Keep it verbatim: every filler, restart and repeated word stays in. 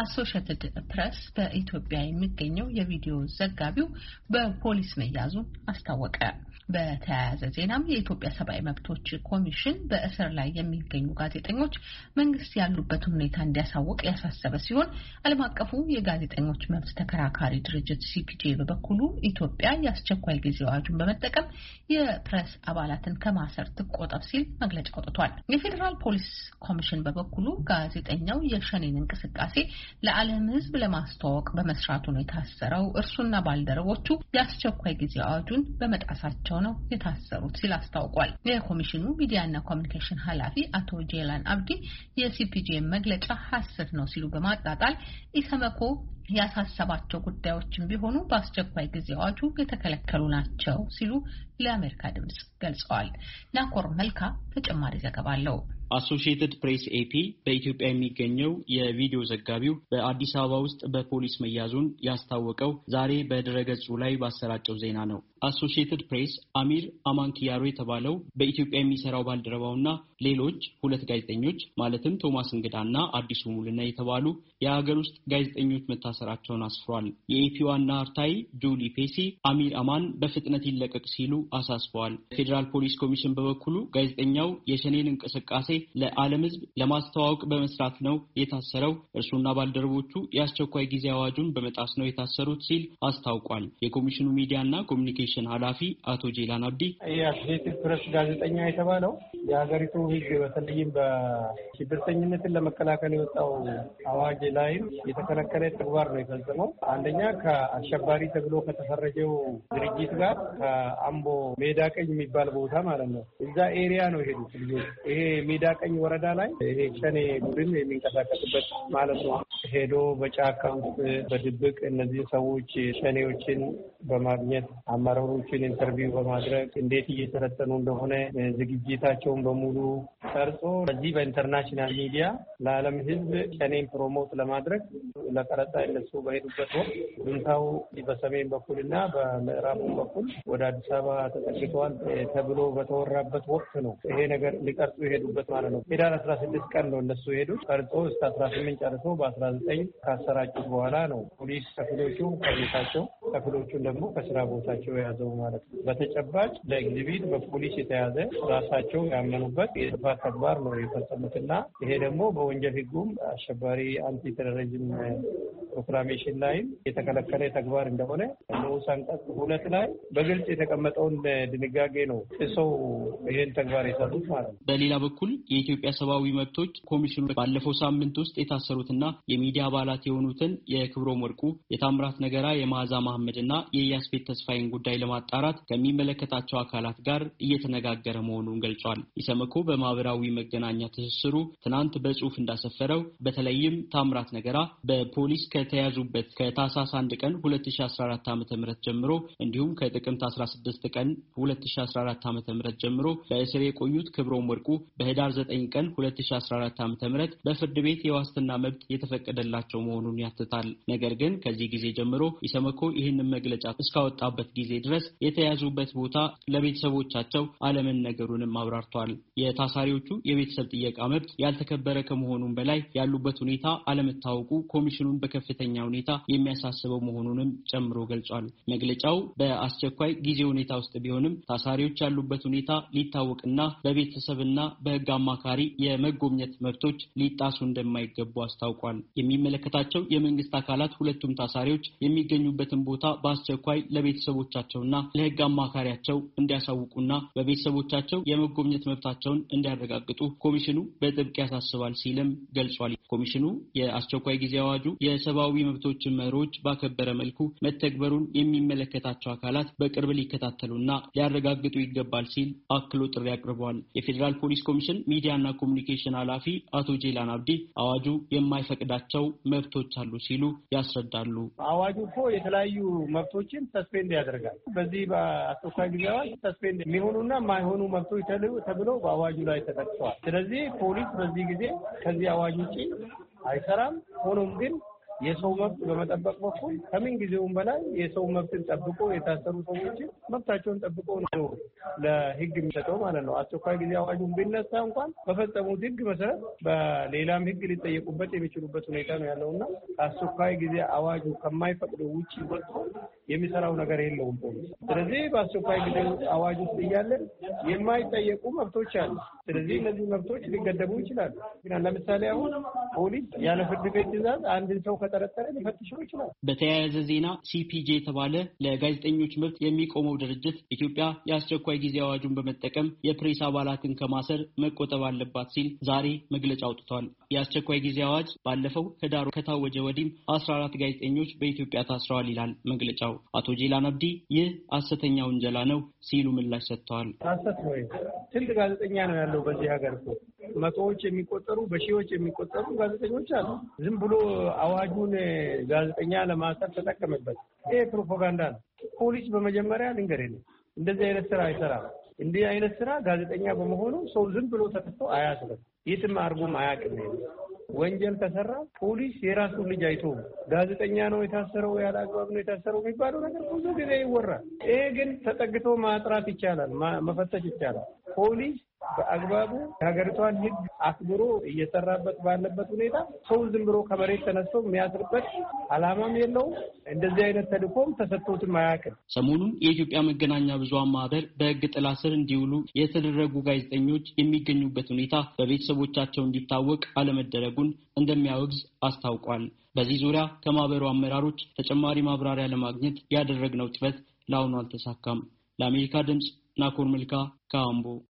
አሶሺየትድ ፕሬስ በኢትዮጵያ የሚገኘው የቪዲዮ ዘጋቢው በፖሊስ መያዙን አስታወቀ። በተያያዘ ዜናም የኢትዮጵያ ሰብአዊ መብቶች ኮሚሽን በእስር ላይ የሚገኙ ጋዜጠኞች መንግስት ያሉበትን ሁኔታ እንዲያሳውቅ ያሳሰበ ሲሆን ዓለም አቀፉ የጋዜጠኞች መብት ተከራካሪ ድርጅት ሲፒጄ በበኩሉ ኢትዮጵያ የአስቸኳይ ጊዜ አዋጁን በመጠቀም የፕሬስ አባላትን ከማሰር ትቆጠብ ሲል መግለጫ አውጥቷል። የፌዴራል ፖሊስ ኮሚሽን በበኩሉ ጋዜጠኛው የሸኔን እንቅስቃሴ ለዓለም ሕዝብ ለማስተዋወቅ በመስራቱ ነው የታሰረው፣ እርሱና ባልደረቦቹ የአስቸኳይ ጊዜ አዋጁን በመጣሳቸው ነው የታሰሩት ሲል አስታውቋል። የኮሚሽኑ ሚዲያና ኮሚኒኬሽን ኃላፊ አቶ ጄላን አብዲ የሲፒጄ መግለጫ ሐሰት ነው ሲሉ በማጣጣል ኢሰመኮ ያሳሰባቸው ጉዳዮችን ቢሆኑ በአስቸኳይ ጊዜ አዋጁ የተከለከሉ ናቸው ሲሉ ለአሜሪካ ድምጽ ገልጸዋል። ናኮር መልካ ተጨማሪ ዘገባ አለው። አሶሺየትድ ፕሬስ ኤፒ በኢትዮጵያ የሚገኘው የቪዲዮ ዘጋቢው በአዲስ አበባ ውስጥ በፖሊስ መያዙን ያስታወቀው ዛሬ በድረገጹ ላይ ባሰራጨው ዜና ነው። አሶሺየትድ ፕሬስ አሚር አማንኪያሮ የተባለው በኢትዮጵያ የሚሰራው ባልደረባውና ሌሎች ሁለት ጋዜጠኞች ማለትም ቶማስ እንግዳና አዲሱ ሙሉና የተባሉ የሀገር ውስጥ ጋዜጠኞች መታሰራቸውን አስፍሯል። የኤፒ ዋና አርታይ ጁሊ ፔሲ አሚር አማን በፍጥነት ይለቀቅ ሲሉ አሳስበዋል። ፌዴራል ፖሊስ ኮሚሽን በበኩሉ ጋዜጠኛው የሸኔን እንቅስቃሴ ለዓለም ሕዝብ ለማስተዋወቅ በመስራት ነው የታሰረው፣ እርሱና ባልደረቦቹ የአስቸኳይ ጊዜ አዋጁን በመጣስ ነው የታሰሩት ሲል አስታውቋል። የኮሚሽኑ ሚዲያና ኮሚኒኬሽን ኃላፊ አቶ ጄላን አብዲ የአሶሺየትድ ፕሬስ ጋዜጠኛ የተባለው የሀገሪቱ ሕግ በተለይም በሽብርተኝነትን ለመከላከል የወጣው አዋጅ ላይም የተከለከለ ተግባር ነው የፈጸመው። አንደኛ ከአሸባሪ ተብሎ ከተፈረጀው ድርጅት ጋር ከአምቦ ሜዳ ቀኝ የሚባል ቦታ ማለት ነው እዛ ኤሪያ ነው የሄዱት ልጆች። ይሄ ሜዳ ቀኝ ወረዳ ላይ ይሄ ሸኔ ቡድን የሚንቀሳቀስበት ማለት ነው። ሄዶ በጫካ ውስጥ በድብቅ እነዚህ ሰዎች ሸኔዎችን በማግኘት አመራሮችን ኢንተርቪው በማድረግ እንዴት እየተረተኑ እንደሆነ ዝግጅታቸውን በሙሉ ቀርጾ በዚህ በኢንተርናሽናል ሚዲያ ለዓለም ሕዝብ ሸኔን ፕሮሞት ለማድረግ ለቀረጻ እነሱ በሄዱበት ወቅት ጁንታው በሰሜን በኩልና በምዕራብ በኩል ወደ አዲስ አበባ ተጠግተዋል ተብሎ በተወራበት ወቅት ነው ይሄ ነገር ሊቀርጹ የሄዱበት ማለት ነው። ሄዳር አስራ ስድስት ቀን ነው እነሱ ሄዱት። ቀርጾ እስከ አስራ ስምንት ጨርሶ በአስራ ዘጠኝ ካሰራጩት በኋላ ነው ፖሊስ ከፊሎቹ ከቤታቸው ከፊሎቹን ደግሞ ከስራ ቦታቸው የያዘው ማለት ነው። በተጨባጭ ለኤግዚቢት በፖሊስ የተያዘ ራሳቸው ያመኑበት የጥፋት ተግባር ነው የፈጸሙትና ይሄ ደግሞ በወንጀል ሕጉም አሸባሪ አንቲ ቴሮሪዝም ፕሮክላሜሽን ላይ የተከለከለ ተግባር እንደሆነ ንዑስ አንቀጽ ሁለት ላይ በግልጽ የተቀመጠውን ድንጋጌ ነው ጥሰው ይሄን ተግባር የሰሩት ማለት ነው። በሌላ በኩል የኢትዮጵያ ሰብአዊ መብቶች ኮሚሽኑ ባለፈው ሳምንት ውስጥ የታሰሩትና የሚዲያ አባላት የሆኑትን የክብሮም ወርቁ፣ የታምራት ነገራ፣ የመዓዛ መሐመድና የያስፌት ተስፋዬን ጉዳይ ለማጣራት ከሚመለከታቸው አካላት ጋር እየተነጋገረ መሆኑን ገልጿል። ኢሰመኮ በማህበራዊ መገናኛ ትስስሩ ትናንት በጽሁፍ እንዳሰፈረው በተለይም ታምራት ነገራ በፖሊስ ከተያዙበት ከታህሳስ አንድ ቀን ሁለት ሺህ አስራ አራት ዓ.ም ጀምሮ እንዲሁም ከጥቅምት አስራ ስድስት ቀን ሁለት ሺህ አስራ አራት ዓ.ም ጀምሮ በእስር የቆዩት ክብሮም ወርቁ በህዳር ዘጠኝ ቀን ሁለት ሺህ አስራ አራት ዓ.ም በፍርድ ቤት የዋስትና መብት የተፈቀደላቸው መሆኑን ያትታል። ነገር ግን ከዚህ ጊዜ ጀምሮ ኢሰመኮ ይህንን መግለጫ እስካወጣበት ጊዜ ድረስ የተያዙበት ቦታ ለቤተሰቦቻቸው አለመነገሩንም አብራርቷል። የታሳሪዎቹ የቤተሰብ ጥየቃ መብት ያልተከበረ ከመሆኑም በላይ ያሉበት ሁኔታ አለመታወቁ ኮሚሽኑን በከፍተኛ ሁኔታ የሚያሳስበው መሆኑንም ጨምሮ ገልጿል። መግለጫው በአስቸኳይ ጊዜ ሁኔታ ውስጥ ቢሆንም ታሳሪዎች ያሉበት ሁኔታ ሊታወቅና በቤተሰብና በህግ አማካሪ የመጎብኘት መብቶች ሊጣሱ እንደማይገቡ አስታውቋል። የሚመለከታቸው የመንግስት አካላት ሁለቱም ታሳሪዎች የሚገኙበትን ቦታ በአስቸኳይ ለቤተሰቦቻቸውና ለህግ አማካሪያቸው እንዲያሳውቁና በቤተሰቦቻቸው የመጎብኘት መብታቸውን እንዲያረጋግጡ ኮሚሽኑ በጥብቅ ያሳስባል ሲልም ገልጿል። ኮሚሽኑ የአስቸኳይ ጊዜ አዋጁ የሰብአዊ መብቶችን መርሆች ባከበረ መልኩ መተግበሩን የሚመለከታቸው አካላት በቅርብ ሊከታተሉና ሊያረጋግጡ ይገባል ሲል አክሎ ጥሪ አቅርበዋል። የፌዴራል ፖሊስ ኮሚሽን ሚዲያና ኮሚኒኬሽን ኃላፊ አቶ ጄላን አብዲ አዋጁ የማይፈቅዳቸው መብቶች አሉ ሲሉ ያስረዳሉ። አዋጁ እኮ የተለያዩ መብቶችን ሰስፔንድ ያደርጋል። በዚህ በአስቸኳይ ጊዜ አዋጅ ሰስፔንድ የሚሆኑና የማይሆኑ መብቶች ተብለው በአዋጁ ላይ ተጠቅሰዋል። ስለዚህ ፖሊስ በዚህ ጊዜ ከዚህ አዋጅ ውጪ አይሰራም። ሆኖም ግን የሰው መብት በመጠበቅ በኩል ከምን ጊዜውም በላይ የሰው መብትን ጠብቆ የታሰሩ ሰዎች መብታቸውን ጠብቆ ነው ለህግ የሚሰጠው ማለት ነው። አስቸኳይ ጊዜ አዋጁን ቢነሳ እንኳን በፈጸሙት ህግ መሰረት በሌላም ህግ ሊጠየቁበት የሚችሉበት ሁኔታ ነው ያለውና አስቸኳይ ጊዜ አዋጁ ከማይፈቅደው ውጪ ወጥቶ የሚሰራው ነገር የለውም ፖሊስ። ስለዚህ በአስቸኳይ ጊዜ አዋጅ ውስጥ እያለን የማይጠየቁ መብቶች አሉ። ስለዚህ እነዚህ መብቶች ሊገደቡ ይችላሉ። ግን ለምሳሌ አሁን ፖሊስ ያለ ፍርድ ቤት ትዕዛዝ አንድን ሰው ከጠረጠረ ሊፈትሸው ይችላል። በተያያዘ ዜና ሲፒጄ የተባለ ለጋዜጠኞች መብት የሚቆመው ድርጅት ኢትዮጵያ የአስቸኳይ ጊዜ አዋጁን በመጠቀም የፕሬስ አባላትን ከማሰር መቆጠብ አለባት ሲል ዛሬ መግለጫ አውጥቷል። የአስቸኳይ ጊዜ አዋጅ ባለፈው ህዳር ከታወጀ ወዲህም አስራ አራት ጋዜጠኞች በኢትዮጵያ ታስረዋል ይላል መግለጫው። አቶ ጄላን አብዲ ይህ ሐሰተኛ ውንጀላ ነው ሲሉ ምላሽ ሰጥተዋል። ሐሰት ነው። ስንት ጋዜጠኛ ነው ያለው በዚህ ሀገር? መቶዎች የሚቆጠሩ በሺዎች የሚቆጠሩ ጋዜጠኞች አሉ። ዝም ብሎ አዋጁን ጋዜጠኛ ለማሰር ተጠቀመበት። ይሄ ፕሮፓጋንዳ ነው። ፖሊስ በመጀመሪያ ልንገርህ ነው እንደዚህ አይነት ስራ አይሰራም። እንዲህ አይነት ስራ ጋዜጠኛ በመሆኑ ሰው ዝም ብሎ ተከፍቶ አያስርም። የትም አርጎም አያውቅም። ወንጀል ከሰራ ፖሊስ የራሱን ልጅ አይቶ ጋዜጠኛ ነው የታሰረው ያለ አግባብ ነው የታሰረው የሚባለው ነገር ብዙ ጊዜ ይወራል። ይሄ ግን ተጠግቶ ማጥራት ይቻላል፣ መፈተሽ ይቻላል። ፖሊስ በአግባቡ የሀገሪቷን ሕግ አክብሮ እየሰራበት ባለበት ሁኔታ ሰው ዝም ብሎ ከመሬት ተነስቶ የሚያስርበት ዓላማም የለውም። እንደዚህ አይነት ተልእኮም ተሰጥቶትም አያውቅም። ሰሞኑን የኢትዮጵያ መገናኛ ብዙሃን ማህበር በሕግ ጥላ ስር እንዲውሉ የተደረጉ ጋዜጠኞች የሚገኙበት ሁኔታ በቤተሰቦቻቸው እንዲታወቅ አለመደረጉን እንደሚያወግዝ አስታውቋል። በዚህ ዙሪያ ከማህበሩ አመራሮች ተጨማሪ ማብራሪያ ለማግኘት ያደረግነው ጥረት ለአሁኑ አልተሳካም። ለአሜሪካ ድምጽ ናኮር መልካ ካምቦ